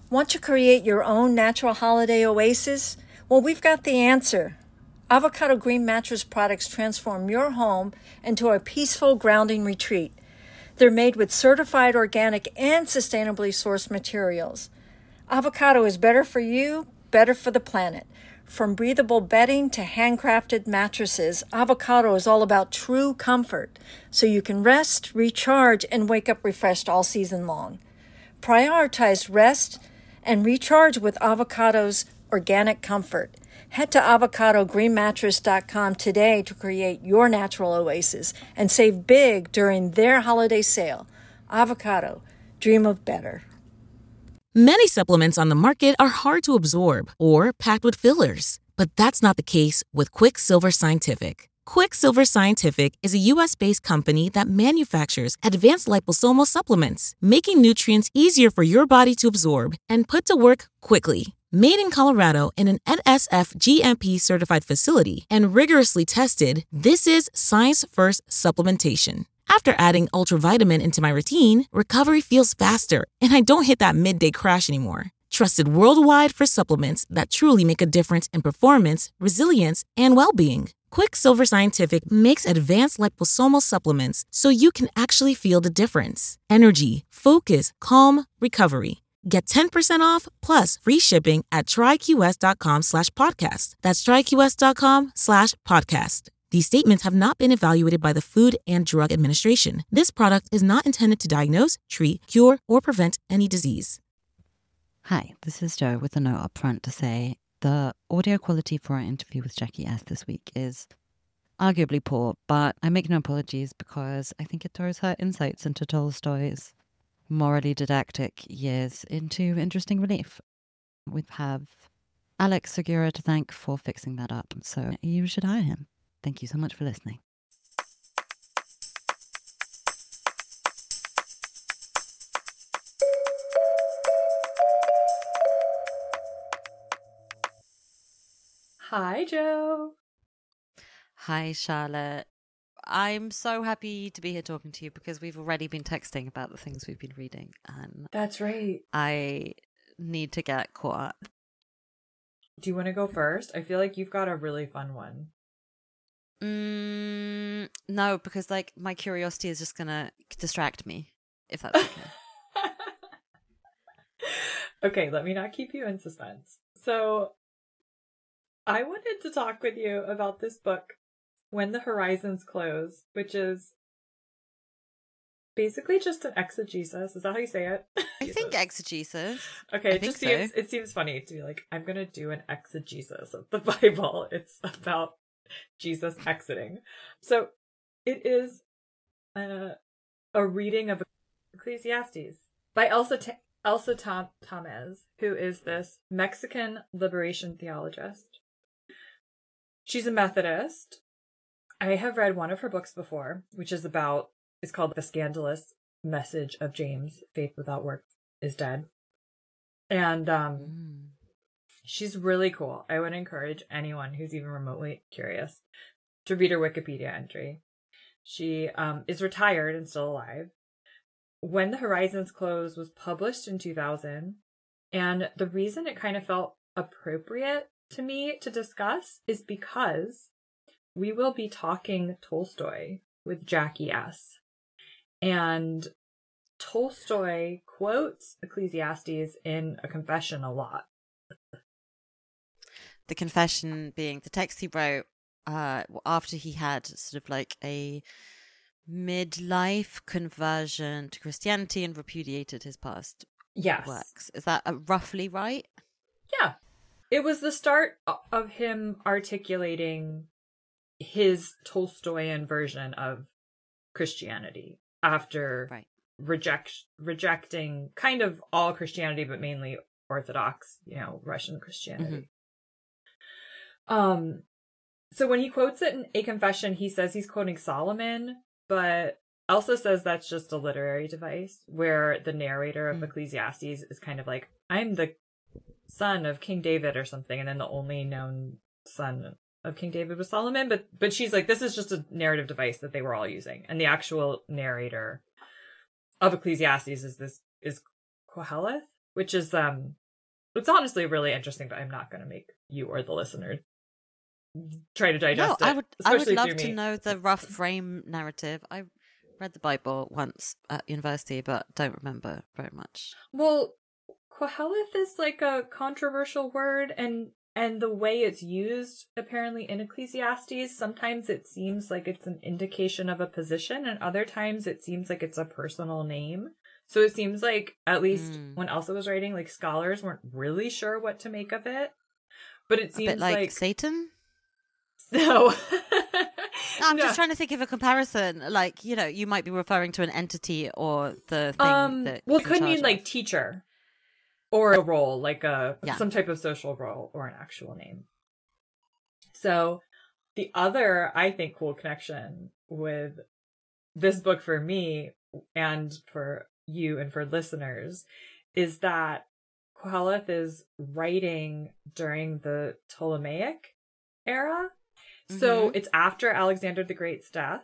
Want to create your own natural holiday oasis? Well, we've got the answer. Avocado Green Mattress products transform your home into a peaceful, grounding retreat. They're made with certified organic and sustainably sourced materials. Avocado is better for you, better for the planet. From breathable bedding to handcrafted mattresses, Avocado is all about true comfort, so you can rest, recharge, and wake up refreshed all season long. Prioritize rest and recharge with Avocado's organic comfort. Head to avocadogreenmattress.com today to create your natural oasis and save big during their holiday sale. Avocado, dream of better. Many supplements on the market are hard to absorb or packed with fillers, but that's not the case with Quicksilver Scientific. Quicksilver Scientific is a U.S.-based company that manufactures advanced liposomal supplements, making nutrients easier for your body to absorb and put to work quickly. Made in Colorado in an NSF GMP certified facility and rigorously tested, this is science-first supplementation. After adding Ultravitamin into my routine, recovery feels faster and I don't hit that midday crash anymore. Trusted worldwide for supplements that truly make a difference in performance, resilience, and well-being. Quicksilver Scientific makes advanced liposomal supplements so you can actually feel the difference. Energy, focus, calm, recovery. Get 10% off plus free shipping at tryqs.com/podcast. That's tryqs.com/podcast. These statements have not been evaluated by the Food and Drug Administration. This product is not intended to diagnose, treat, cure, or prevent any disease. Hi, this is Jo with a note up front to say the audio quality for our interview with Jackie S. this week is arguably poor, but I make no apologies because I think it throws her insights into Tolstoy's morally didactic years into interesting relief. We have Alex Segura to thank for fixing that up, so you should hire him. Thank you so much for listening. Hi, Jo. Hi, Charlotte. I'm so happy to be here talking to you because we've already been texting about the things we've been reading, and That's right. I need to get caught up. Do you want to go first? I feel like you've got a really fun one. No, because like my curiosity is just gonna distract me, if that's okay. Okay, let me not keep you in suspense. So, I wanted to talk with you about this book, When the Horizons Close, which is basically just an exegesis. Is that how you say it? I think exegesis. Okay, it seems funny to be like, I'm going to do an exegesis of the Bible. It's about Jesus exiting. So it is a reading of Ecclesiastes by Elsa Tamez, who is this Mexican liberation theologist. She's a Methodist. I have read one of her books before, which is called The Scandalous Message of James, Faith Without Works is Dead. And she's really cool. I would encourage anyone who's even remotely curious to read her Wikipedia entry. She is retired and still alive. When the Horizons Close was published in 2000, and the reason it kind of felt appropriate to me to discuss is because we will be talking Tolstoy with Jackie S. And Tolstoy quotes Ecclesiastes in a confession a lot. The confession being the text he wrote after he had sort of like a midlife conversion to Christianity and repudiated his past works. Is that roughly right? Yeah. It was the start of him articulating his Tolstoyan version of Christianity after rejecting kind of all Christianity, but mainly Orthodox, Russian Christianity. Mm-hmm. So when he quotes it in A Confession, he says he's quoting Solomon, but Elsa says that's just a literary device where the narrator of Ecclesiastes is kind of like, I'm the son of King David or something, and then the only known son of King David was Solomon, but she's like, this is just a narrative device that they were all using, and the actual narrator of Ecclesiastes is Koheleth, which is it's honestly really interesting, but I'm not going to make you or the listener try to digest it. I would especially love through to me. know the rough frame narrative. I read the Bible once at university, but don't remember very much. Well, Koheleth is like a controversial word, and the way it's used apparently in Ecclesiastes, sometimes it seems like it's an indication of a position, and other times it seems like it's a personal name. So it seems like, at least when Elsa was writing, like scholars weren't really sure what to make of it. But it seems a bit like Satan? No. I'm just trying to think of a comparison. Like, you know, you might be referring to an entity or the thing that. Well, it could mean like teacher or a role, like some type of social role or an actual name. So the other, I think, cool connection with this book for me and for you and for listeners is that Koheleth is writing during the Ptolemaic era. So it's after Alexander the Great's death.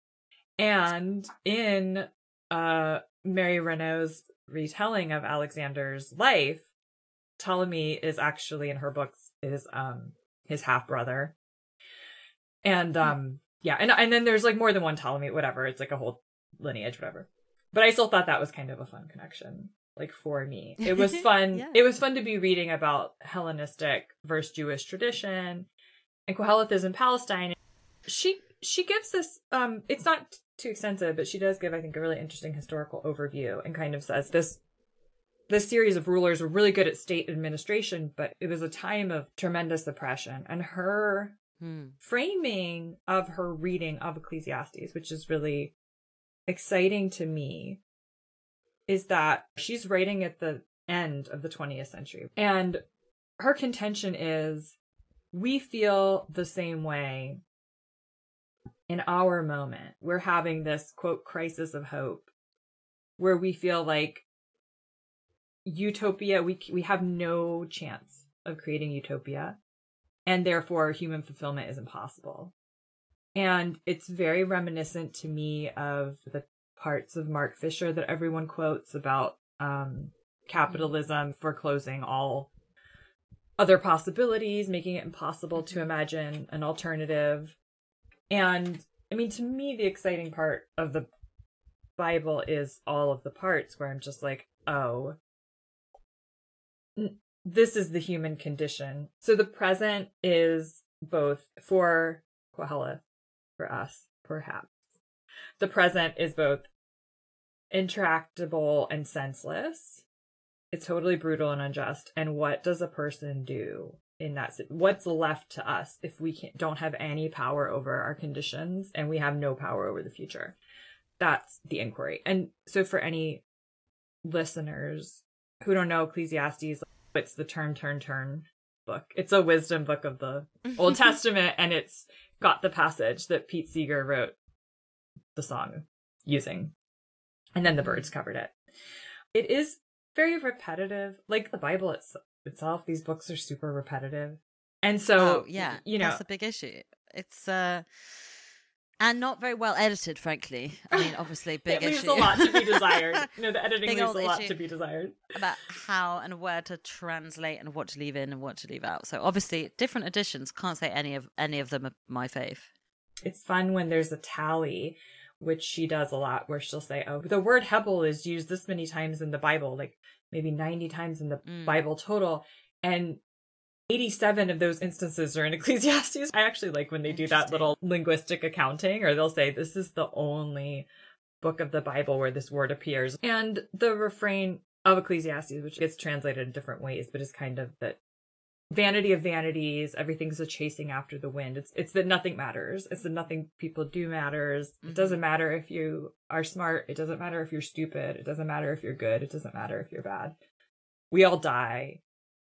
And in Mary Renault's retelling of Alexander's life, Ptolemy is actually, in her books, is his half-brother. And and then there's like more than one Ptolemy, whatever. It's like a whole lineage, whatever. But I still thought that was kind of a fun connection, like for me. It was fun. It was fun to be reading about Hellenistic versus Jewish tradition. And Koheleth is in Palestine. She gives this, it's not too extensive, but she does give, I think, a really interesting historical overview and kind of says this series of rulers were really good at state administration, but it was a time of tremendous oppression. And her framing of her reading of Ecclesiastes, which is really exciting to me, is that she's writing at the end of the 20th century. And her contention is, we feel the same way in our moment. We're having this, quote, crisis of hope, where we feel like utopia, we have no chance of creating utopia, and therefore human fulfillment is impossible. And it's very reminiscent to me of the parts of Mark Fisher that everyone quotes about capitalism foreclosing all other possibilities, making it impossible to imagine an alternative. And I mean, to me, the exciting part of the Bible is all of the parts where I'm just like, oh, this is the human condition. So the present is both, for Koheleth, for us, perhaps, the present is both intractable and senseless. It's totally brutal and unjust. And what does a person do in that? What's left to us if we don't have any power over our conditions and we have no power over the future? That's the inquiry. And so for any listeners who don't know Ecclesiastes, it's the turn book. It's a wisdom book of the Old Testament, and it's got the passage that Pete Seeger wrote the song using. And then the Byrds covered it. It is very repetitive. Like the Bible itself, these books are super repetitive. And so, you know, that's a big issue. It's and not very well edited, frankly. I mean, obviously, big issue. It leaves a lot to be desired. No, the editing leaves a lot to be desired. About how and where to translate and what to leave in and what to leave out. So obviously, different editions. Can't say any of them are my fave. It's fun when there's a tally, which she does a lot, where she'll say, oh, the word Hebel is used this many times in the Bible, like maybe 90 times in the Bible total. And 87 of those instances are in Ecclesiastes. I actually like when they do that little linguistic accounting, or they'll say this is the only book of the Bible where this word appears. And the refrain of Ecclesiastes, which gets translated in different ways, but is kind of that vanity of vanities, everything's a chasing after the wind. It's that nothing matters. It's that nothing people do matters. It doesn't matter if you are smart. It doesn't matter if you're stupid. It doesn't matter if you're good. It doesn't matter if you're bad. We all die.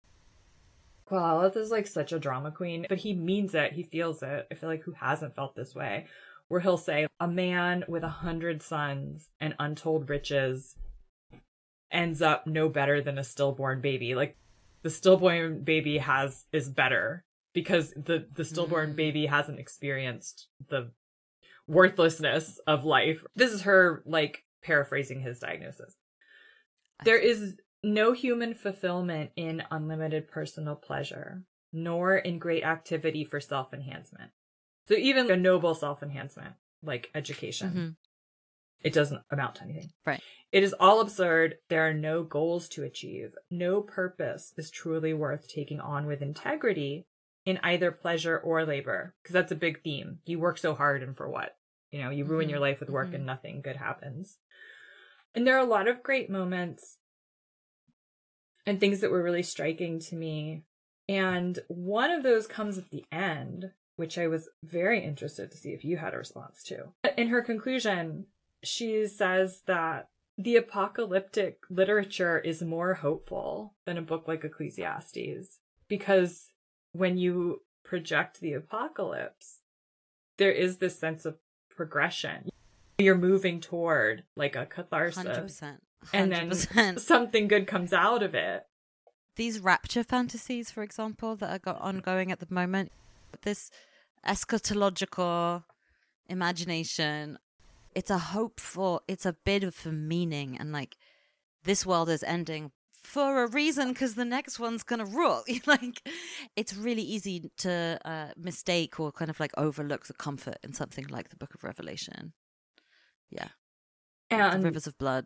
Koheleth is like such a drama queen, but he means it. He feels it. I feel like who hasn't felt this way? Where he'll say, a man with 100 sons and untold riches ends up no better than a stillborn baby. Like the stillborn baby is better because the stillborn baby hasn't experienced the worthlessness of life. This is her like paraphrasing his diagnosis. There is no human fulfillment in unlimited personal pleasure, nor in great activity for self-enhancement. So even a noble self-enhancement, like education, it doesn't amount to anything. Right. It is all absurd. There are no goals to achieve. No purpose is truly worth taking on with integrity in either pleasure or labor. Because that's a big theme. You work so hard and for what? You know, you ruin your life with work and nothing good happens. And there are a lot of great moments and things that were really striking to me. And one of those comes at the end, which I was very interested to see if you had a response to. In her conclusion, she says that the apocalyptic literature is more hopeful than a book like Ecclesiastes, because when you project the apocalypse, there is this sense of progression. You're moving toward like a catharsis. 100%. And then something good comes out of it. These rapture fantasies, for example, that are ongoing at the moment, this eschatological imagination, it's a hope for, it's a bid for meaning, and like this world is ending for a reason because the next one's gonna rule. Like, it's really easy to mistake or kind of like overlook the comfort in something like the Book of Revelation. Yeah, and the rivers of blood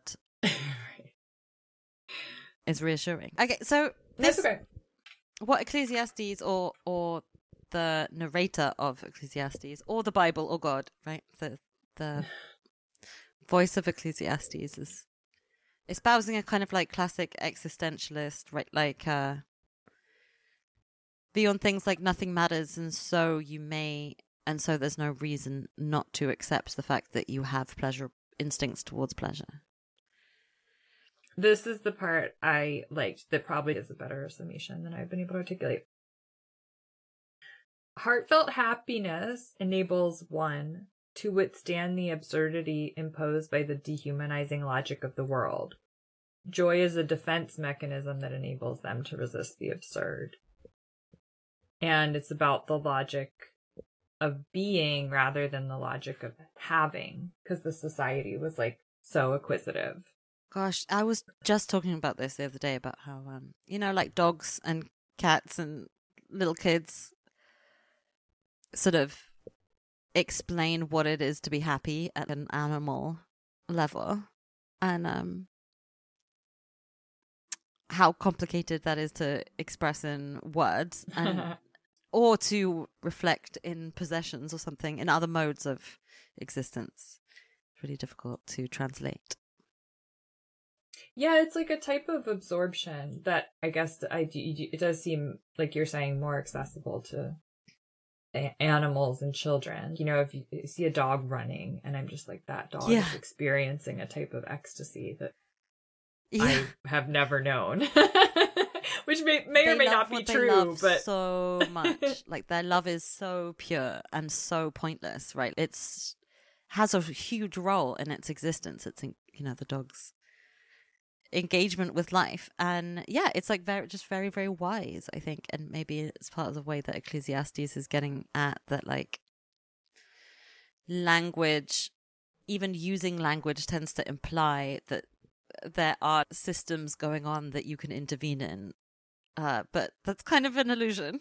is reassuring. Okay, so that's okay. What Ecclesiastes or the narrator of Ecclesiastes or the Bible or God, right? The voice of Ecclesiastes is espousing a kind of like classic existentialist, right? Like beyond things like nothing matters, and so there's no reason not to accept the fact that you have pleasure instincts towards pleasure. This is the part I liked that probably is a better summation than I've been able to articulate. Heartfelt happiness enables one to withstand the absurdity imposed by the dehumanizing logic of the world. Joy is a defense mechanism that enables them to resist the absurd. And it's about the logic of being rather than the logic of having, because the society was like so acquisitive. Gosh, I was just talking about this the other day about how, like dogs and cats and little kids sort of explain what it is to be happy at an animal level, and how complicated that is to express in words and or to reflect in possessions or something, in other modes of existence. It's really difficult to translate. Yeah, it's like a type of absorption that I guess it does seem like you're saying more accessible to animals and children. You know, if you see a dog running and I'm just like, that dog is experiencing a type of ecstasy that I have never known, which may or may not be true, but so much. Like, their love is so pure and so pointless, right? It's has a huge role in its existence. It's, the dog's engagement with life, and it's like very, very wise, I think. And maybe it's part of the way that Ecclesiastes is getting at that, like, language, even using language, tends to imply that there are systems going on that you can intervene in, but that's kind of an illusion.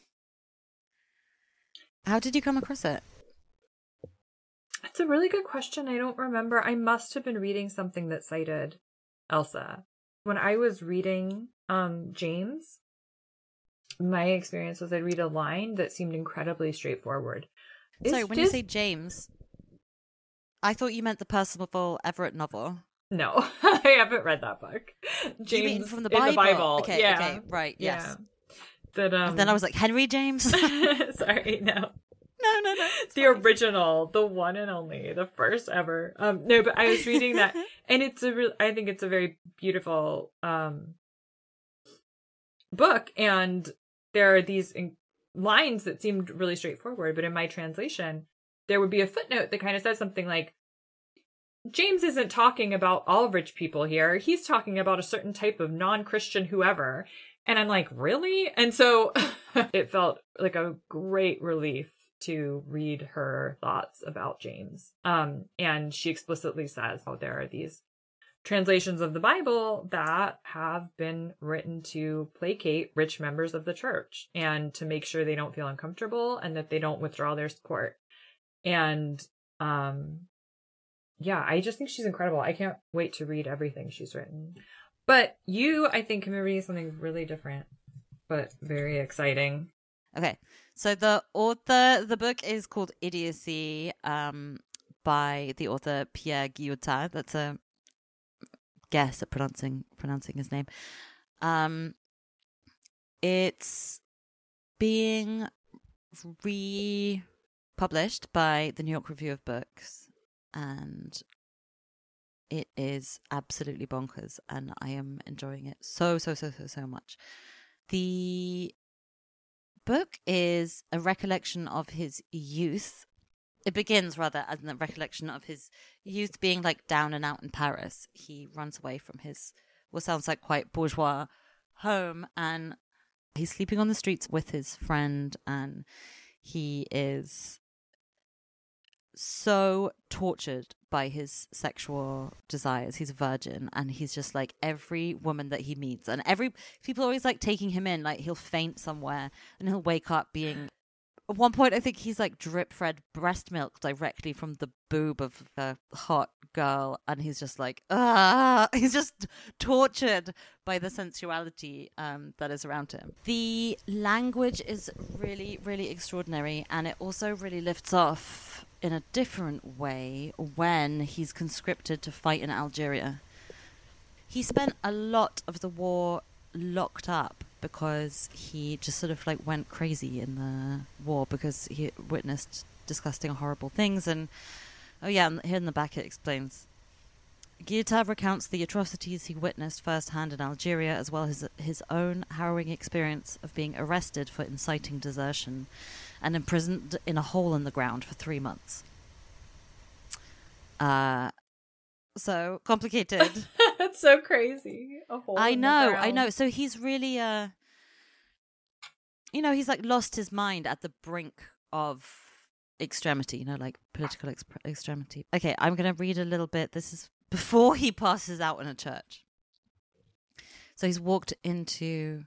How did you come across it? It's a really good question. I don't remember. I must have been reading something that cited Elsa. When I was reading James, my experience was I'd read a line that seemed incredibly straightforward. Sorry, when you say James, I thought you meant the Percival Everett novel. No, I haven't read that book. James, you mean from the Bible? In the Bible. Okay, okay, right, yes. Yeah. And then I was like, Henry James? Sorry, no. No. The fine. Original, the one and only, the first ever. No, but I was reading that, and I think it's a very beautiful book, and there are these lines that seemed really straightforward, but in my translation, there would be a footnote that kind of says something like, James isn't talking about all rich people here. He's talking about a certain type of non-Christian whoever. And I'm like, really? And so it felt like a great relief to read her thoughts about James. And she explicitly says, there are these translations of the Bible that have been written to placate rich members of the church and to make sure they don't feel uncomfortable and that they don't withdraw their support. And yeah, I just think she's incredible. I can't wait to read everything she's written. But you, I think, can be reading something really different, but very exciting. Okay, so the book is called Idiocy, by the author Pierre Guillotin. That's a guess at pronouncing his name. It's being republished by the New York Review of Books, and it is absolutely bonkers, and I am enjoying it so much. The book is a recollection of his youth. It begins rather as a recollection of his youth being like down and out in Paris. He runs away from his what sounds like quite bourgeois home, and he's sleeping on the streets with his friend, and he is so tortured by his sexual desires. He's a virgin, and he's just like every woman that he meets, and people are always like taking him in, like he'll faint somewhere and he'll wake up being, at one point I think he's like drip fed breast milk directly from the boob of a hot girl, and he's just like he's just tortured by the sensuality that is around him. The language is really, really extraordinary, and it also really lifts off in a different way when he's conscripted to fight in Algeria. He spent a lot of the war locked up because he just sort of like went crazy in the war because he witnessed disgusting, horrible things. And and here in the back it explains. Guillotin recounts the atrocities he witnessed firsthand in Algeria, as well as his own harrowing experience of being arrested for inciting desertion and imprisoned in a hole in the ground for 3 months. So complicated. That's so crazy. A hole I in the ground. I know. So he's really, he's like lost his mind at the brink of extremity, like political extremity. Okay, I'm going to read a little bit. This is before he passes out in a church. So he's walked into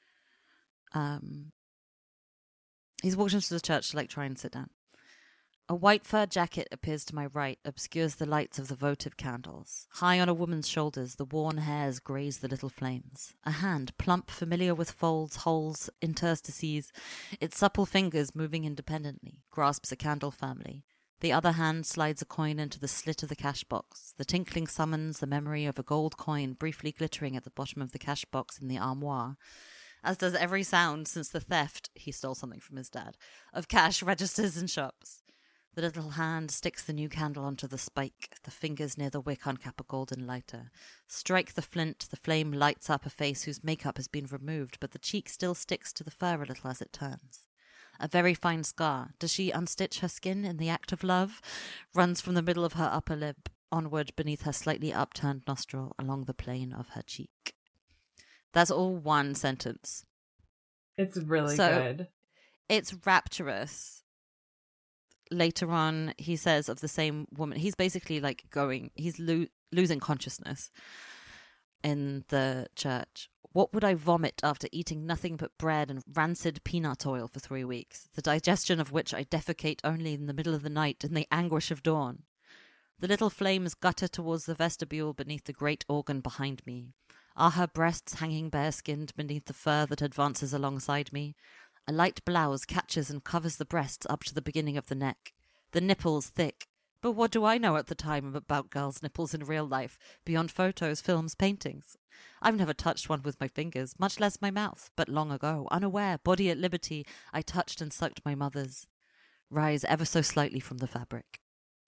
the church to like try and sit down. A white fur jacket appears to my right, obscures the lights of the votive candles. High on a woman's shoulders, the worn hairs graze the little flames. A hand, plump, familiar with folds, holes, interstices, its supple fingers moving independently, grasps a candle firmly. The other hand slides a coin into the slit of the cash box. The tinkling summons the memory of a gold coin briefly glittering at the bottom of the cash box in the armoire, as does every sound since the theft, he stole something from his dad, of cash registers in shops. The little hand sticks the new candle onto the spike. The fingers near the wick uncap a golden lighter. Strike the flint. The flame lights up a face whose makeup has been removed, but the cheek still sticks to the fur a little as it turns. A very fine scar. Does she unstitch her skin in the act of love? Runs from the middle of her upper lip onward beneath her slightly upturned nostril along the plane of her cheek. That's all one sentence. It's really good. It's rapturous. Later on, he says of the same woman, he's basically like he's losing consciousness in the church. What would I vomit after eating nothing but bread and rancid peanut oil for 3 weeks, the digestion of which I defecate only in the middle of the night in the anguish of dawn? The little flames gutter towards the vestibule beneath the great organ behind me. Are her breasts hanging bare-skinned beneath the fur that advances alongside me? A light blouse catches and covers the breasts up to the beginning of the neck. The nipples thick. But what do I know at the time about girls' nipples in real life, beyond photos, films, paintings? I've never touched one with my fingers, much less my mouth, but long ago, unaware, body at liberty, I touched and sucked my mother's. Rise ever so slightly from the fabric.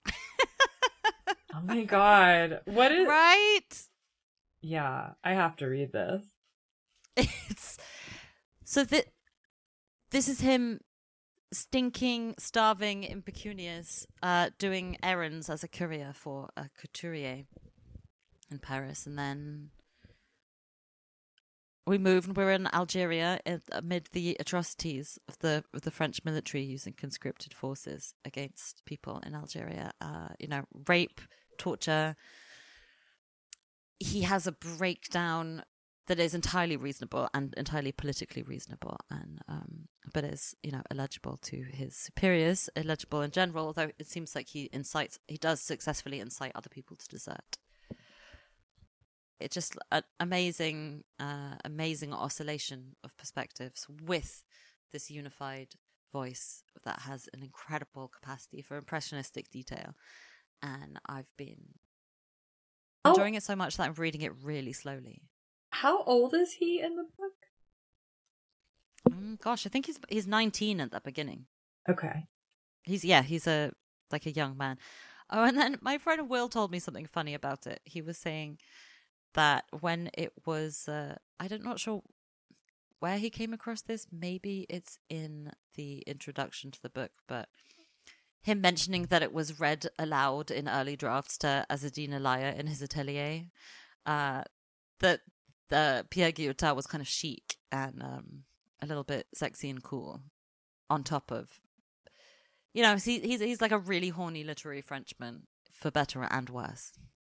Oh my god. What is... Right? Yeah, I have to read this. It's... So this is him stinking, starving, impecunious, doing errands as a courier for a couturier in Paris. And then we move and we're in Algeria amid the atrocities of the French military using conscripted forces against people in Algeria. Rape, torture. he has a breakdown that is entirely reasonable and entirely politically reasonable, and but is, you know, illegible to his superiors, illegible in general, although it seems like he does successfully incite other people to desert. It's just an amazing oscillation of perspectives with this unified voice that has an incredible capacity for impressionistic detail. And I've been enjoying it so much that I'm reading it really slowly. How old is he in the book? Gosh, I think he's 19 at the beginning. Okay. He's a young man. Oh, and then my friend Will told me something funny about it. He was saying that when it was, I'm not sure where he came across this. Maybe it's in the introduction to the book, but him mentioning that it was read aloud in early drafts to Azzedine Alaïa in his atelier, that Pierre Guillotin was kind of chic and a little bit sexy and cool, on top of, you know, he's like a really horny literary Frenchman, for better and worse.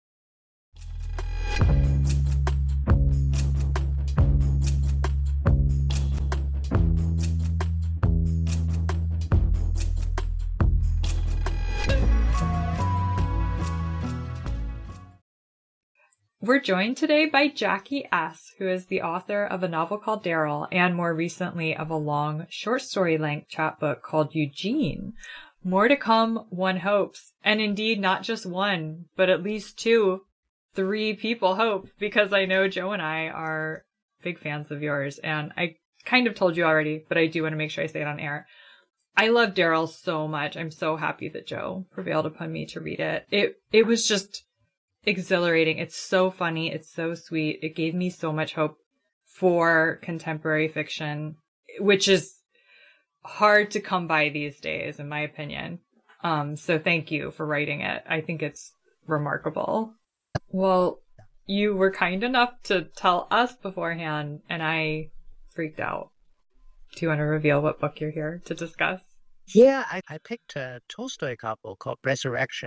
We're joined today by Jackie S., who is the author of a novel called Daryl, and more recently of a long short story length chapbook called Eugene. More to come, one hopes. And indeed, not just one, but at least 2, 3 people hope, because I know Joe and I are big fans of yours. And I kind of told you already, but I do want to make sure I say it on air. I love Daryl so much. I'm so happy that Joe prevailed upon me to read it. It was just exhilarating. It's so funny. It's so sweet. It gave me so much hope for contemporary fiction, which is hard to come by these days, in my opinion. So thank you for writing it. I think it's remarkable. Well, you were kind enough to tell us beforehand, and I freaked out. Do you want to reveal what book you're here to discuss? Yeah, I picked a Tolstoy novel called Resurrection.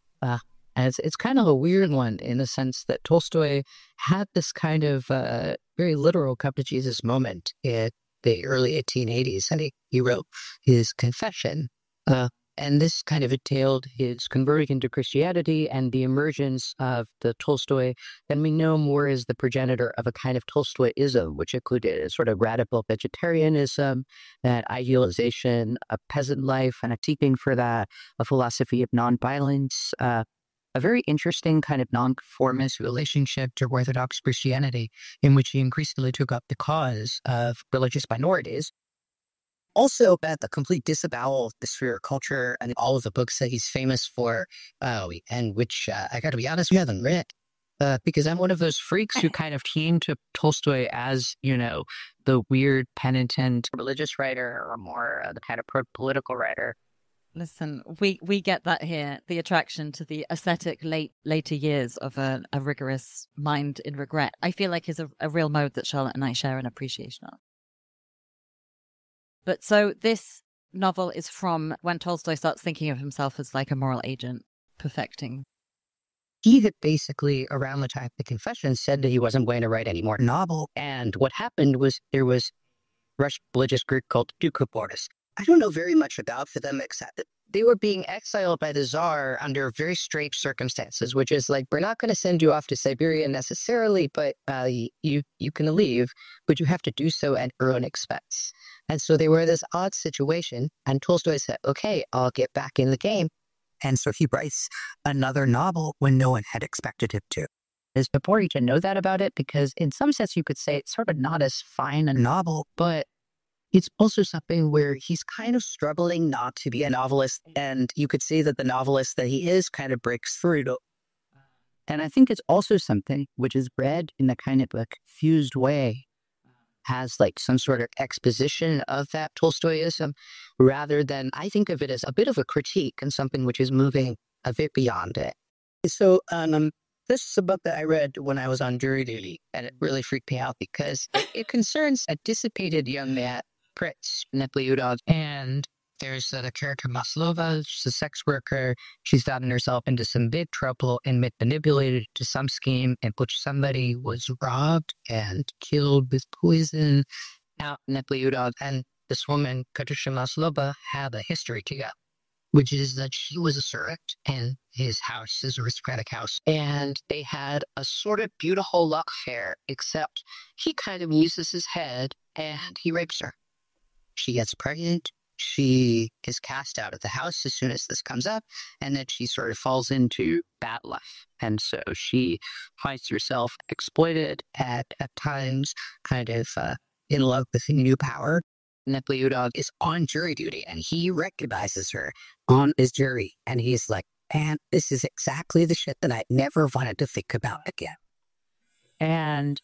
It's kind of a weird one in the sense that Tolstoy had this kind of very literal come to Jesus moment in the early 1880s, and he wrote his Confession. And this kind of entailed his converting into Christianity and the emergence of the Tolstoy that we know more as the progenitor of a kind of Tolstoyism, which included a sort of radical vegetarianism, that idealization of peasant life and a seeking for that, a philosophy of nonviolence, a very interesting kind of nonconformist relationship to Orthodox Christianity, in which he increasingly took up the cause of religious minorities. Also about the complete disavowal of the sphere of culture and all of the books that he's famous for, and which I got to be honest, we haven't read. Because I'm one of those freaks who kind of came to Tolstoy as, you know, the weird penitent religious writer, or more the kind of political writer. Listen, we get that here, the attraction to the ascetic later years of a rigorous mind in regret. I feel like is a real mode that Charlotte and I share an appreciation of. But so this novel is from when Tolstoy starts thinking of himself as like a moral agent, perfecting. He had basically, around the time of the Confession, said that he wasn't going to write any more novel. And what happened was there was a Russian religious group called Duke of Boris. I don't know very much about for them, except that they were being exiled by the Tsar under very strange circumstances, which is like, we're not going to send you off to Siberia necessarily, but you can leave, but you have to do so at your own expense. And so they were in this odd situation, and Tolstoy said, okay, I'll get back in the game. And so he writes another novel when no one had expected him to. It's important to know that about it, because in some sense you could say it's sort of not as fine a novel, but it's also something where he's kind of struggling not to be a novelist, and you could see that the novelist that he is kind of breaks through. And I think it's also something which is read in a kind of a confused way, has like some sort of exposition of that Tolstoyism, rather than, I think of it as a bit of a critique and something which is moving a bit beyond it. So this is a book that I read when I was on jury duty, and it really freaked me out because it concerns a dissipated young man, Prince Nepliudov, and There's the character Maslova. She's a sex worker. She's gotten herself into some big trouble and manipulated to some scheme in which somebody was robbed and killed with poison. Now, Nepliudov and this woman, Katusha Maslova, have a history together, which is that she was a servant in his house, his aristocratic house, and they had a sort of beautiful love affair, except he kind of uses his head and he rapes her. She gets pregnant. She is cast out of the house as soon as this comes up, and then she sort of falls into bad life. And so she finds herself exploited at times, kind of in love with a new power. Nepliudov is on jury duty, and he recognizes her on his jury, and he's like, man, this is exactly the shit that I never wanted to think about again. And,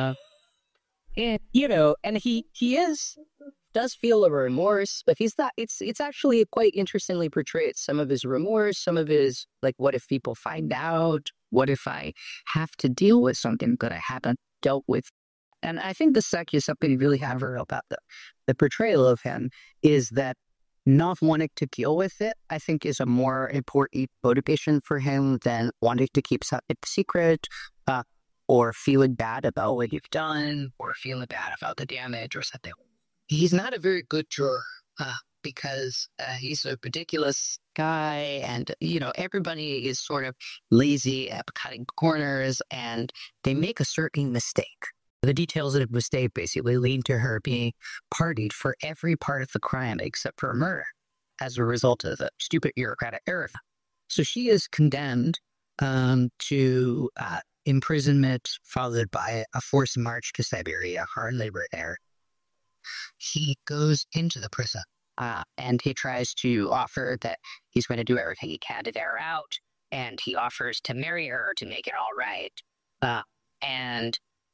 you know, and he does feel a remorse, but he's not, it's actually quite interestingly portrayed. Some of his remorse, some of his, like, what if people find out? What if I have to deal with something that I haven't dealt with? And I think this actually is something really admirable about the portrayal of him, is that not wanting to deal with it, I think, is a more important motivation for him than wanting to keep something secret, or feeling bad about what you've done, or feeling bad about the damage or something. He's not a very good juror because he's a ridiculous guy, and, you know, everybody is sort of lazy at cutting corners, and they make a certain mistake. The details of the mistake basically lead to her being pardoned for every part of the crime except for murder as a result of a stupid bureaucratic error. So she is condemned to imprisonment followed by a forced march to Siberia, hard labor there. He goes into the prison and he tries to offer that he's going to do everything he can to get her out, and he offers to marry her to make it all right. And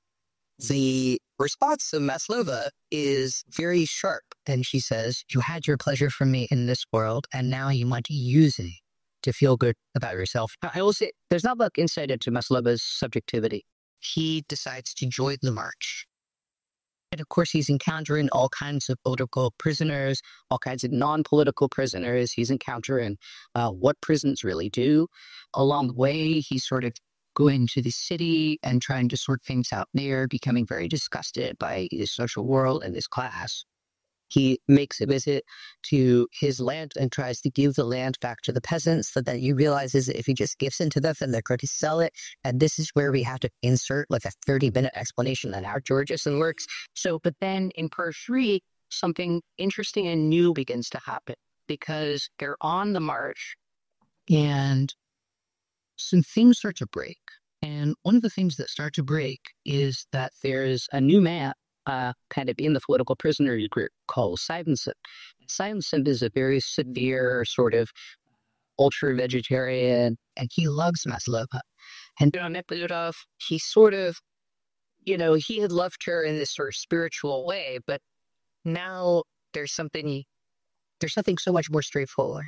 the response of Maslova is very sharp, and she says, you had your pleasure from me in this world, and now you want to use it to feel good about yourself. I will say, there's not much insight into Maslova's subjectivity. He decides to join the march. And of course, he's encountering all kinds of political prisoners, all kinds of non-political prisoners. He's encountering what prisons really do. Along the way, he's sort of going to the city and trying to sort things out there, becoming very disgusted by his social world and his class. He makes a visit to his land and tries to give the land back to the peasants, so that he realizes that if he just gives it to them, then they're going to sell it. And this is where we have to insert like a 30-minute explanation on how Georgeson works. So, but then in part 3, something interesting and new begins to happen, because they're on the march and some things start to break. And one of the things that start to break is that there's a new man kind of in the political prisoner group called Simonson. Simonson is a very severe sort of ultra-vegetarian, and he loves Maslova. And Nepliudov, he sort of, you know, he had loved her in this sort of spiritual way, but now there's something so much more straightforward.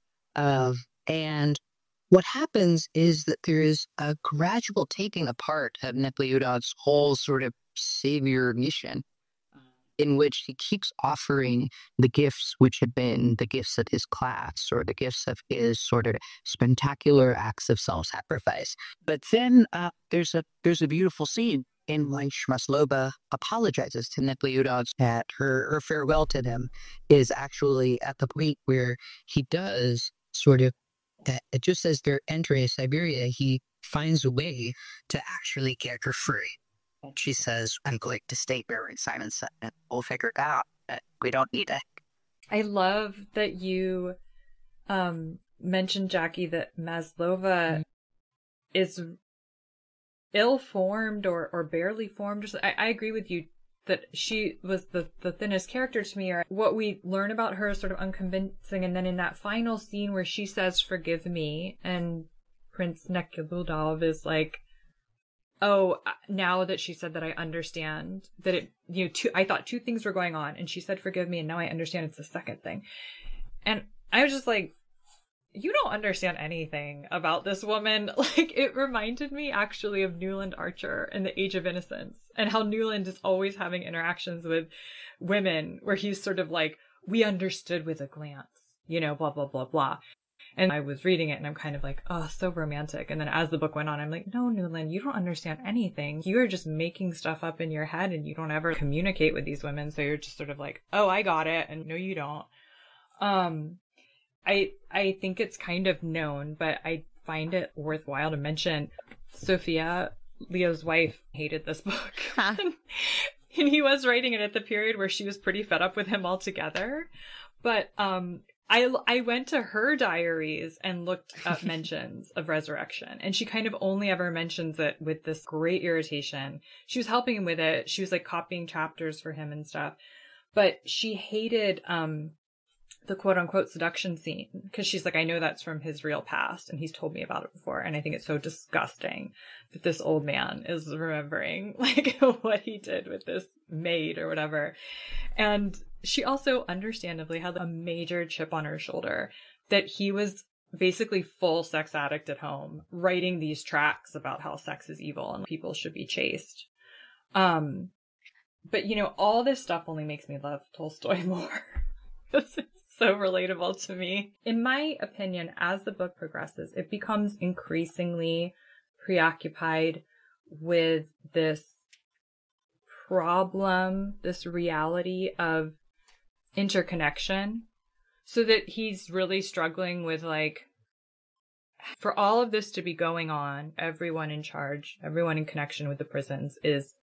And what happens is that there is a gradual taking apart of Nepliudov's whole sort of savior mission, in which he keeps offering the gifts which had been the gifts of his class, or the gifts of his sort of spectacular acts of self-sacrifice. But then there's a beautiful scene in which Maslova apologizes to Nepliudov, that her farewell to him is actually at the point where he does sort of, just as they're entering Siberia, he finds a way to actually get her free. And she says, I'm going to stay here in Simonson, and we'll figure it out. We don't need it. I love that you mentioned, Jackie, that Maslova is ill-formed or barely formed. I agree with you that she was the thinnest character to me. Or what we learn about her is sort of unconvincing. And then in that final scene where she says, forgive me, and Prince Nekhludoff is like, oh, now that she said that, I understand that it, you know, I thought two things were going on, and she said, forgive me, and now I understand it's the second thing. And I was just like, you don't understand anything about this woman. Like, it reminded me actually of Newland Archer in The Age of Innocence, and how Newland is always having interactions with women where he's sort of like, we understood with a glance, you know, blah, blah, blah, blah. And I was reading it and I'm kind of like, oh, so romantic. And then as the book went on, I'm like, no, Newland, you don't understand anything. You're just making stuff up in your head and you don't ever communicate with these women. So you're just sort of like, oh, I got it. And no, you don't. I think it's kind of known, but I find it worthwhile to mention Sophia, Leo's wife, hated this book. And he was writing it at the period where she was pretty fed up with him altogether. But I went to her diaries and looked up mentions of resurrection, and she kind of only ever mentions it with this great irritation. She was helping him with it. She was like copying chapters for him and stuff, but she hated the quote unquote seduction scene because she's like, I know that's from his real past and he's told me about it before. And I think it's so disgusting that this old man is remembering like what he did with this maid or whatever. And she also understandably had a major chip on her shoulder that he was basically full sex addict at home, writing these tracts about how sex is evil and people should be chaste. But you know, all this stuff only makes me love Tolstoy more. It's so relatable to me. In my opinion, as the book progresses, it becomes increasingly preoccupied with this problem, this reality of interconnection, so that he's really struggling with like, for all of this to be going on, everyone in charge, everyone in connection with the prisons is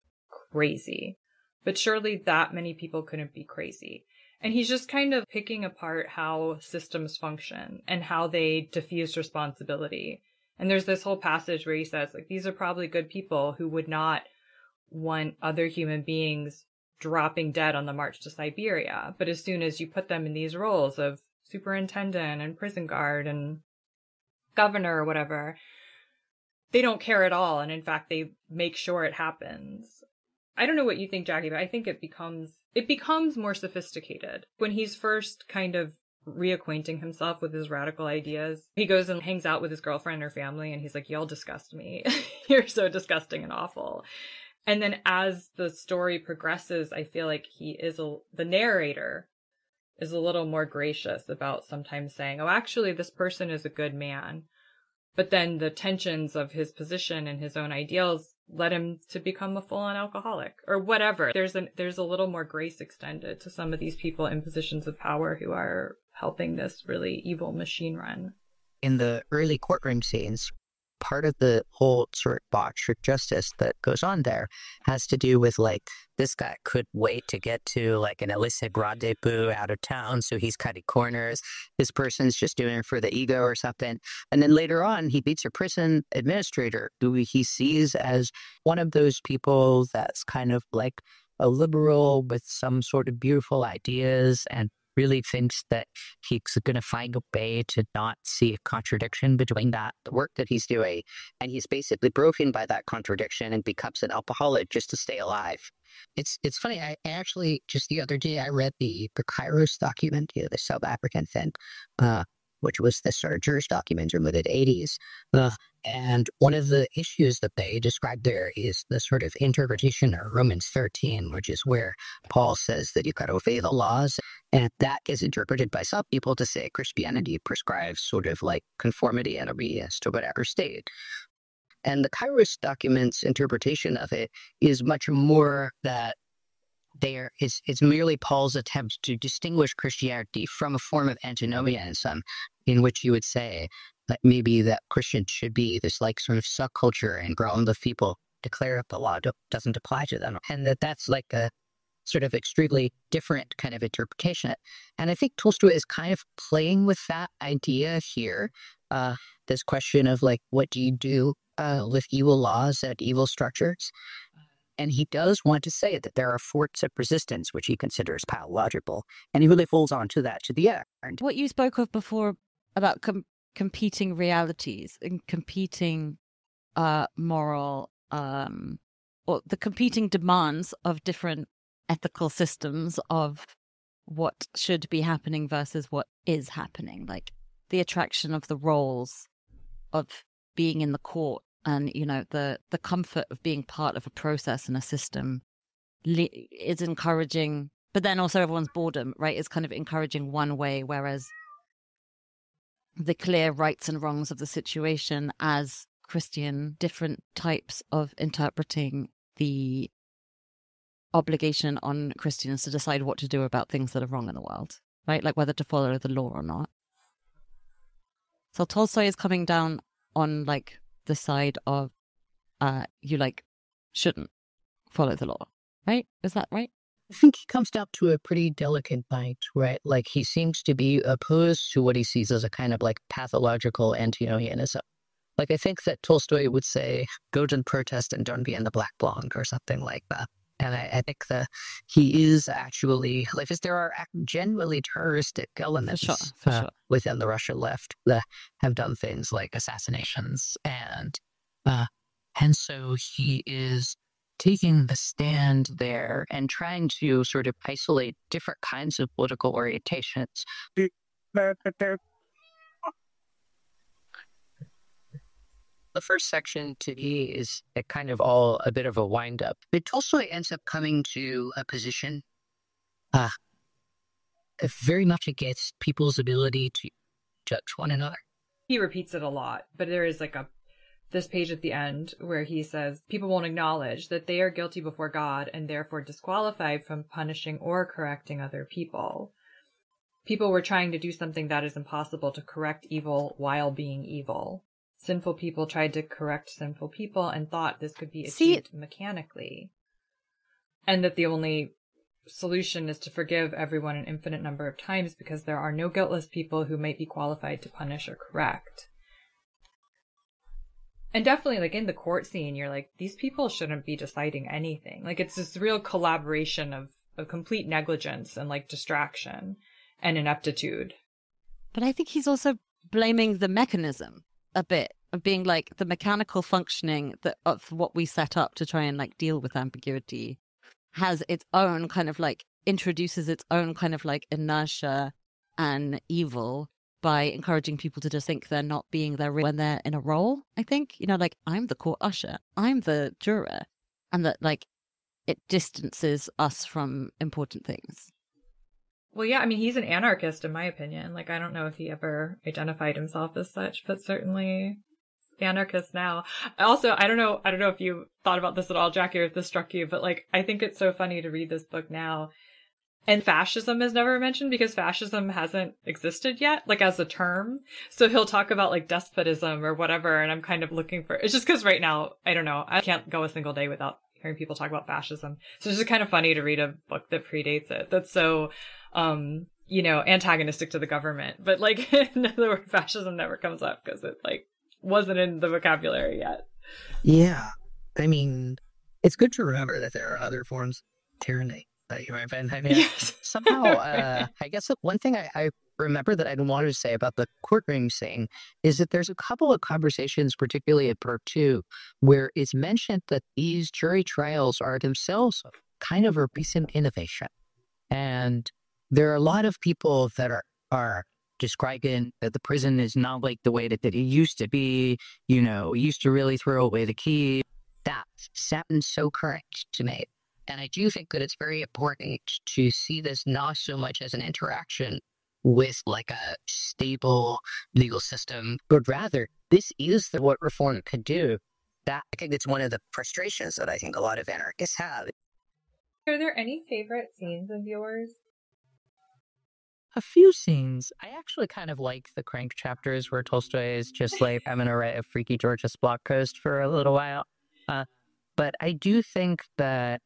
crazy. But surely that many people couldn't be crazy. And he's just kind of picking apart how systems function and how they diffuse responsibility. And there's this whole passage where he says, like, these are probably good people who would not want other human beings dropping dead on the march to Siberia. But as soon as you put them in these roles of superintendent and prison guard and governor or whatever, they don't care at all. And in fact, they make sure it happens. I don't know what you think, Jackie, but I think it becomes more sophisticated. When he's first kind of reacquainting himself with his radical ideas, he goes and hangs out with his girlfriend and her family, and he's like, y'all disgust me. You're so disgusting and awful. And then as the story progresses, I feel like the narrator is a little more gracious about sometimes saying, oh, actually, this person is a good man. But then the tensions of his position and his own ideals led him to become a full-on alcoholic or whatever. There's a little more grace extended to some of these people in positions of power who are helping this really evil machine run. In the early courtroom scenes, part of the whole sort of botch for justice that goes on there has to do with like, this guy couldn't wait to get to like an illicit rendezvous out of town, so he's cutting corners. This person's just doing it for the ego or something. And then later on, he meets a prison administrator who he sees as one of those people that's kind of like a liberal with some sort of beautiful ideas and really thinks that he's going to find a way to not see a contradiction between the work that he's doing. And he's basically broken by that contradiction and becomes an alcoholic just to stay alive. It's funny. I actually, just the other day, I read the Kairos document, the South African thing, which was the sort of Jewish document from the 80s. And one of the issues that they described there is the sort of interpretation of Romans 13, which is where Paul says that you've got to obey the laws. And that is interpreted by some people to say Christianity prescribes sort of like conformity and obedience to whatever state. And the Kairos document's interpretation of it is much more that it's merely Paul's attempt to distinguish Christianity from a form of antinomianism, in which you would say that maybe that Christians should be this like sort of subculture and ground of people declare that the law doesn't apply to them, and that's like a sort of extremely different kind of interpretation. And I think Tolstoy is kind of playing with that idea here. This question of like, what do you do with evil laws and evil structures? And he does want to say that there are forts of resistance, which he considers pathological. And he really holds on to that to the end. What you spoke of before about competing realities and competing moral, or the competing demands of different ethical systems of what should be happening versus what is happening. Like the attraction of the roles of being in the court, and, you know, the comfort of being part of a process and a system is encouraging But then also everyone's boredom, right, is kind of encouraging one way, whereas the clear rights and wrongs of the situation as Christian, different types of interpreting the obligation on Christians to decide what to do about things that are wrong in the world, right? Like whether to follow the law or not. So Tolstoy is coming down on like the side of you like shouldn't follow the law, right? Is that right? I think he comes down to a pretty delicate point, right? Like he seems to be opposed to what he sees as a kind of like pathological antinomianism. Like I think that Tolstoy would say, go and protest and don't be in the black blog or something like that. And I think that he is actually, like, there are genuinely terroristic elements for sure. Within the Russian left that have done things like assassinations. And so he is taking the stand there and trying to sort of isolate different kinds of political orientations. The first section to me is a kind of all a bit of a wind-up. But Tolstoy ends up coming to a position very much against people's ability to judge one another. He repeats it a lot, but there is like this page at the end where he says, people won't acknowledge that they are guilty before God and therefore disqualified from punishing or correcting other people. People were trying to do something that is impossible, to correct evil while being evil. Sinful people tried to correct sinful people and thought this could be achieved mechanically. And that the only solution is to forgive everyone an infinite number of times because there are no guiltless people who might be qualified to punish or correct. And definitely, like, in the court scene, you're like, these people shouldn't be deciding anything. Like, it's this real collaboration of complete negligence and, like, distraction and ineptitude. But I think he's also blaming the mechanism a bit, of being like the mechanical functioning of what we set up to try and, like, deal with ambiguity has its own kind of, like, introduces its own kind of, like, inertia and evil by encouraging people to just think they're not being there when they're in a role, I think. You know, like, I'm the court usher, I'm the juror, and that, like, it distances us from important things. Well, yeah, I mean, he's an anarchist, in my opinion. Like, I don't know if he ever identified himself as such, but certainly anarchist now. Also, I don't know if you thought about this at all, Jackie, or if this struck you, but, like, I think it's so funny to read this book now. And fascism is never mentioned because fascism hasn't existed yet, like, as a term. So he'll talk about, like, despotism or whatever, and I'm kind of looking for... It's just because right now, I don't know, I can't go a single day without hearing people talk about fascism. So it's just kind of funny to read a book that predates it. That's so, antagonistic to the government. But, like, the word fascism never comes up because it, like, wasn't in the vocabulary yet. Yeah. I mean, it's good to remember that there are other forms of tyranny. Yes. Somehow, I guess one thing I remember that I wanted to say about the courtroom scene is that there's a couple of conversations, particularly at part 2, where it's mentioned that these jury trials are themselves kind of a recent innovation. And there are a lot of people that are describing that the prison is not like the way that it used to be, used to really throw away the key. That sounds so correct to me. And I do think that it's very important to see this not so much as an interaction with, like, a stable legal system, but rather this is what reform could do. That, I think it's one of the frustrations that I think a lot of anarchists have. Are there any favorite scenes of yours? A few scenes. I actually kind of like the Crank chapters where Tolstoy is just like, I'm going to write a Freaky George's blog post for a little while. But I do think that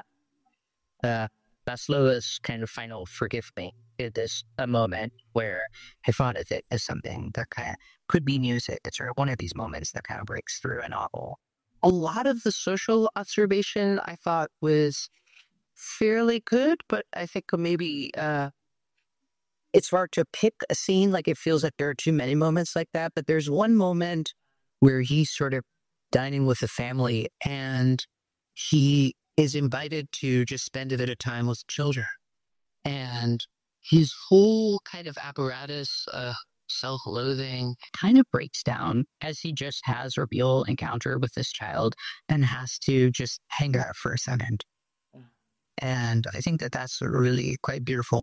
Maslowa's kind of final forgive me is a moment where I thought of it as something that kind of could be music. It's sort of one of these moments that kind of breaks through a novel. A lot of the social observation I thought was fairly good, but I think maybe it's hard to pick a scene. Like, it feels like there are too many moments like that, but there's one moment where he's sort of dining with the family and he is invited to just spend a bit of time with children. And his whole kind of apparatus, self-loathing, kind of breaks down as he just has a real encounter with this child and has to just hang out for a second. And I think that that's really quite beautiful.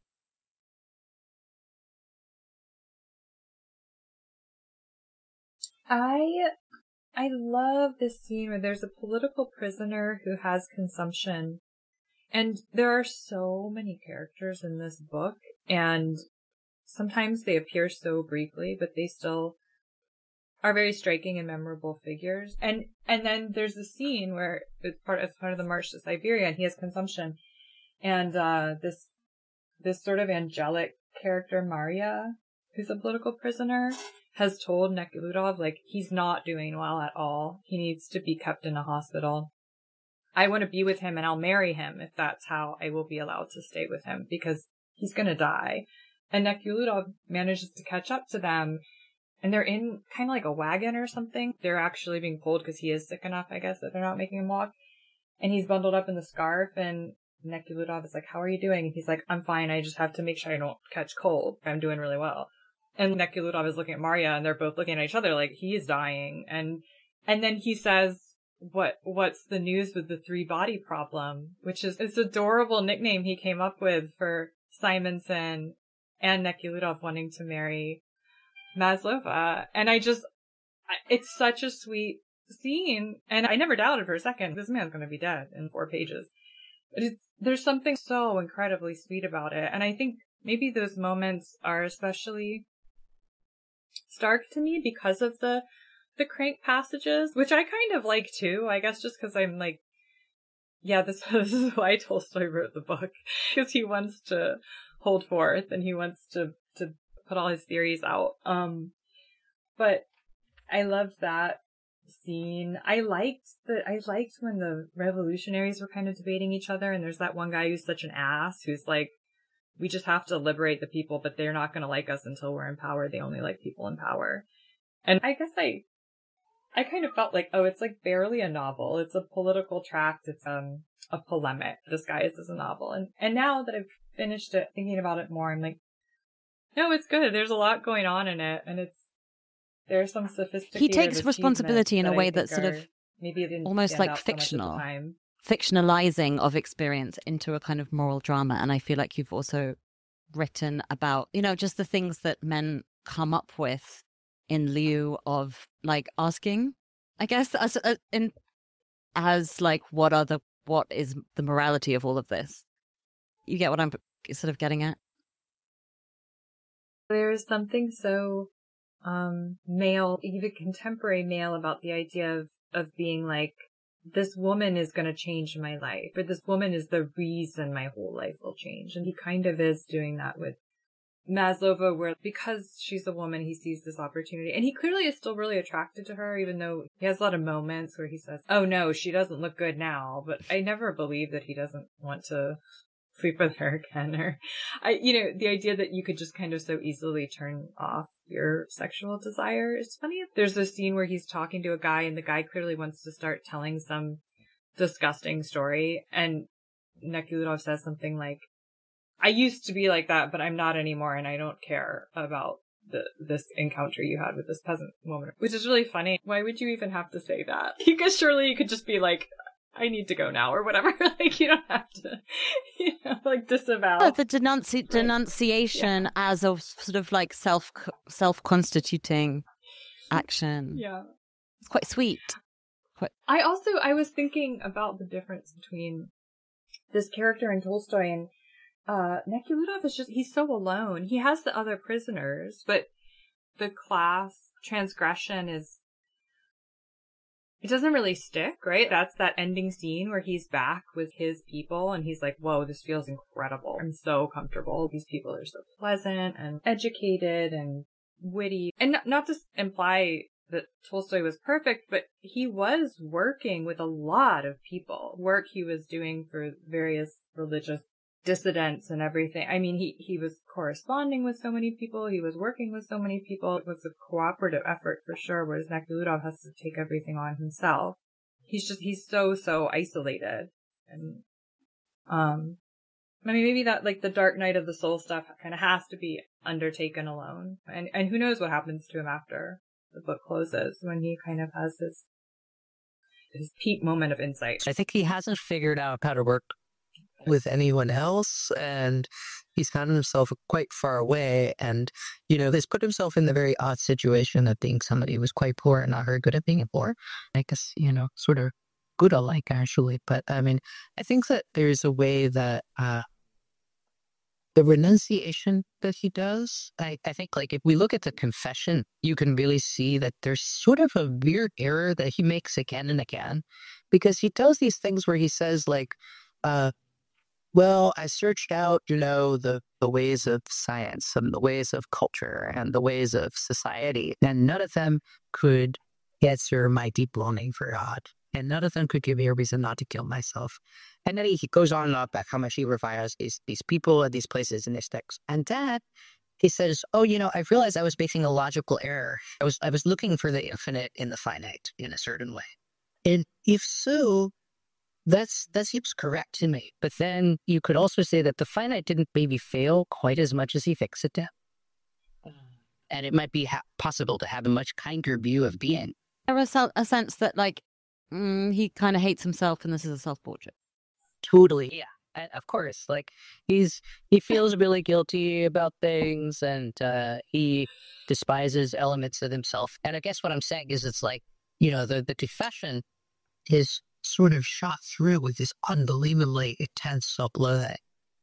I love this scene where there's a political prisoner who has consumption. And there are so many characters in this book, and sometimes they appear so briefly, but they still are very striking and memorable figures. And then there's a scene where it's part of the march to Siberia, and he has consumption. And this sort of angelic character, Maria, who's a political prisoner, has told Nekhludoff, like, he's not doing well at all. He needs to be kept in a hospital. I want to be with him and I'll marry him if that's how I will be allowed to stay with him, because he's going to die. And Nekhludoff manages to catch up to them, and they're in kind of like a wagon or something. They're actually being pulled because he is sick enough, I guess, that they're not making him walk. And he's bundled up in the scarf, and Nekhludoff is like, how are you doing? And he's like, I'm fine. I just have to make sure I don't catch cold. I'm doing really well. And Nekhludoff is looking at Maria, and they're both looking at each other like, he is dying. And then he says, what's the news with the 3-body problem? Which is this adorable nickname he came up with for Simonson and Nekhludoff wanting to marry Maslova. And it's such a sweet scene. And I never doubted for a second, this man's going to be dead in 4 pages. But there's something so incredibly sweet about it. And I think maybe those moments are especially stark to me because of the crank passages, which I kind of like too, I guess, just because I'm like, yeah, this is why Tolstoy wrote the book, because he wants to hold forth and he wants to put all his theories out. But I loved that scene. I liked when the revolutionaries were kind of debating each other, and there's that one guy who's such an ass who's like, we just have to liberate the people, but they're not going to like us until we're in power. They only like people in power. And I guess I kind of felt like, oh, it's like barely a novel. It's a political tract. It's a polemic disguised as a novel. And now that I've finished it, thinking about it more, I'm like, no, it's good. There's a lot going on in it, and there's some sophisticated. He takes responsibility in a way that's sort of maybe almost like fictional, fictionalizing of experience into a kind of moral drama. And I feel like you've also written about, just the things that men come up with in lieu of like asking, I guess, as like, what is the morality of all of this? You get what I'm sort of getting at? There's something so male, even contemporary male, about the idea of being like, this woman is going to change my life, or this woman is the reason my whole life will change. And he kind of is doing that with Maslova, where because she's a woman, he sees this opportunity. And he clearly is still really attracted to her, even though he has a lot of moments where he says, oh no, she doesn't look good now. But I never believe that he doesn't want to sleep with her again. Or, the idea that you could just kind of so easily turn off your sexual desire. It's funny. There's a scene where he's talking to a guy, and the guy clearly wants to start telling some disgusting story. And Nekhludoff says something like, I used to be like that, but I'm not anymore, and I don't care about this encounter you had with this peasant woman, which is really funny. Why would you even have to say that? Because surely you could just be like, I need to go now, or whatever. Like, you don't have to, like, disavow. Oh, the denunciation as a sort of like self-constituting action. Yeah. It's quite sweet. I was thinking about the difference between this character in Tolstoy and Nekhludoff is he's so alone. He has the other prisoners, but the class transgression it doesn't really stick, right? That's that ending scene where he's back with his people and he's like, whoa, this feels incredible. I'm so comfortable. These people are so pleasant and educated and witty. And not to imply that Tolstoy was perfect, but he was working with a lot of people. Work he was doing for various religious dissidents and everything. I mean, he was corresponding with so many people. He was working with so many people. It was a cooperative effort for sure, whereas Nekhludoff has to take everything on himself. He's so isolated. And, I mean, maybe that, like, the dark night of the soul stuff kind of has to be undertaken alone. And who knows what happens to him after the book closes, when he kind of has his peak moment of insight. I think he hasn't figured out how to work with anyone else, and he's found himself quite far away, and, this put himself in the very odd situation of being somebody who was quite poor and not very good at being poor. I guess, sort of good alike, actually. But, I mean, I think that there's a way that the renunciation that he does, I think, like, if we look at the confession, you can really see that there's sort of a weird error that he makes again and again, because he does these things where he says, like, well, I searched out, the ways of science and the ways of culture and the ways of society, and none of them could answer my deep longing for God. And none of them could give me a reason not to kill myself. And then he goes on and on about how much he reviled these people and these places and these texts. And then he says, oh, I realized I was making a logical error. I was looking for the infinite in the finite in a certain way. And if so, that seems correct to me. But then you could also say that the finite didn't maybe fail quite as much as he fixed it. And it might be possible to have a much kinder view of being. There was a sense that, like, he kind of hates himself, and this is a self-portrait. Totally, yeah. Of course, like, he feels really guilty about things, and he despises elements of himself. And I guess what I'm saying is, it's like, the confession is sort of shot through with this unbelievably intense self-loathing,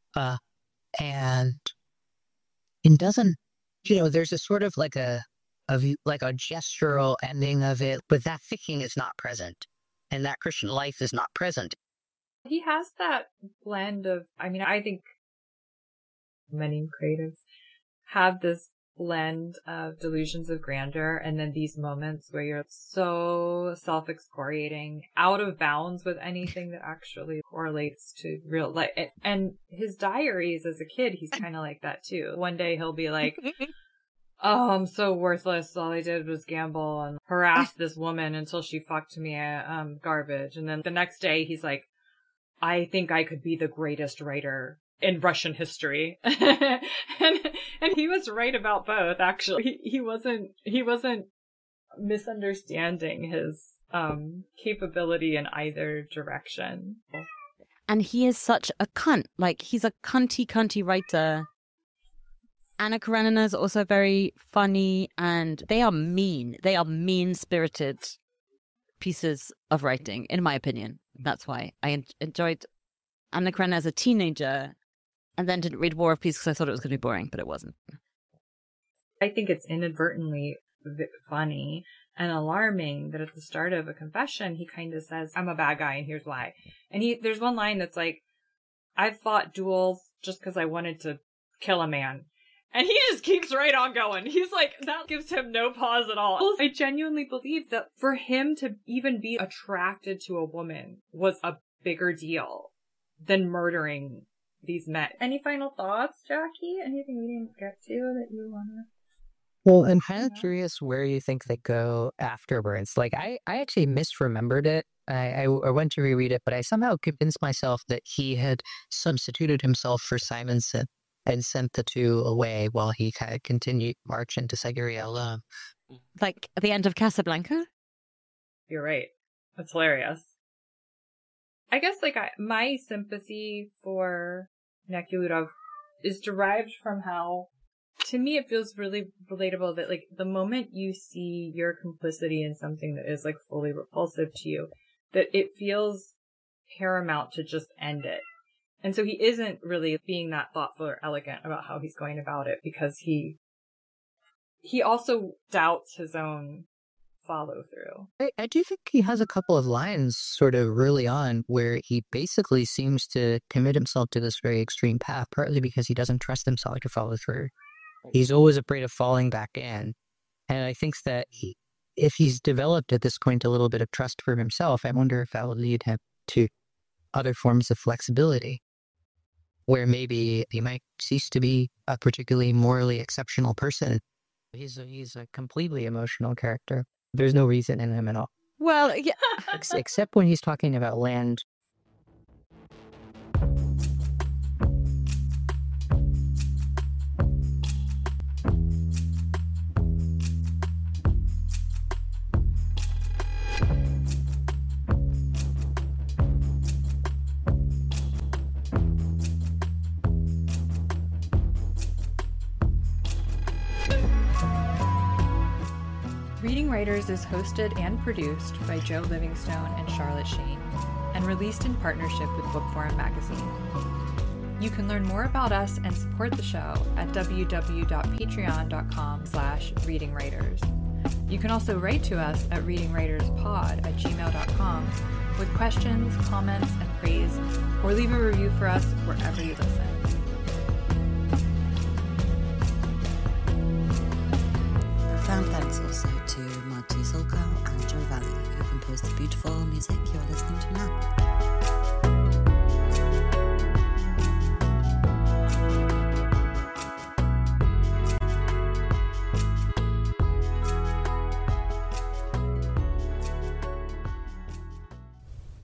and it doesn't. There's a sort of like a gestural ending of it, but that thinking is not present. And that Christian life is not present. He has that blend of, I think many creatives have this blend of delusions of grandeur and then these moments where you're so self-excoriating, out of bounds with anything that actually correlates to real life. And his diaries as a kid, he's kind of like that too. One day he'll be like, oh, I'm so worthless. All I did was gamble and harass this woman until she fucked me garbage. And then the next day he's like, I think I could be the greatest writer in Russian history. and he was right about both, actually. He wasn't misunderstanding his capability in either direction. And he is such a cunt. Like, he's a cunty writer. Anna Karenina is also very funny, and they are mean. They are mean-spirited pieces of writing, in my opinion. That's why I enjoyed Anna Karenina as a teenager, and then didn't read War of Peace because I thought it was going to be boring, but it wasn't. I think it's inadvertently funny and alarming that at the start of a confession, he kind of says, I'm a bad guy, and here's why. And there's one line that's like, I've fought duels just because I wanted to kill a man. And he just keeps right on going. He's like, that gives him no pause at all. I genuinely believe that for him to even be attracted to a woman was a bigger deal than murdering these men. Any final thoughts, Jackie? Anything we didn't get to that you want to? Well, I'm kind of curious where you think they go afterwards. Like, I actually misremembered it. I went to reread it, but I somehow convinced myself that he had substituted himself for Simonson and sent the two away while he kind of continued march into Siberia alone. Like at the end of Casablanca? You're right. That's hilarious. I guess my sympathy for Nekhludoff is derived from how, to me, it feels really relatable that the moment you see your complicity in something that is fully repulsive to you, that it feels paramount to just end it. And so he isn't really being that thoughtful or elegant about how he's going about it, because he also doubts his own follow through. I do think he has a couple of lines sort of early on where he basically seems to commit himself to this very extreme path, partly because he doesn't trust himself to follow through. He's always afraid of falling back in. And I think that if he's developed at this point a little bit of trust for himself, I wonder if that will lead him to other forms of flexibility, where maybe he might cease to be a particularly morally exceptional person. He's a completely emotional character. There's no reason in him at all. Well, yeah. Except when he's talking about land. Writers is hosted and produced by Joe Livingstone and Charlotte Shane, and released in partnership with Bookforum magazine. You can learn more about us and support the show at www.patreon.com/readingwriters. You can also write to us at readingwriterspod@gmail.com with questions, comments, and praise, or leave a review for us wherever you listen. Profound thanks also to Marty Solkow and Joe Valley, who composed the beautiful music you're listening to now.